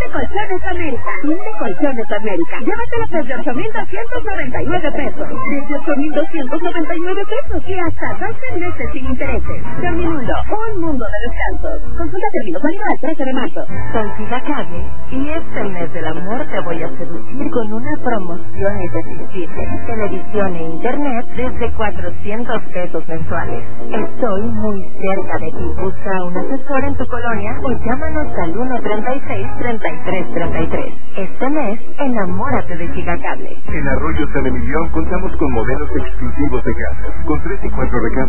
Colchones América. Team de Colchones América. Llévatelos desde 8,299 pesos. Desde 8,299 pesos. Y hasta 12 meses sin intereses. Terminundo, un mundo de descansos. Consulta términos válidos al 13 de marzo. Soy Gigacable y este mes del amor te voy a seducir con una promoción irresistible. Televisión e internet desde 400 pesos mensuales. Estoy muy cerca de ti. Busca un asesor en tu colonia o llámanos al 136-3333. Este mes, enamórate de Gigacable. En Arroyo San Emilión contamos con modelos exclusivos de casa, con 3 y 4 recambios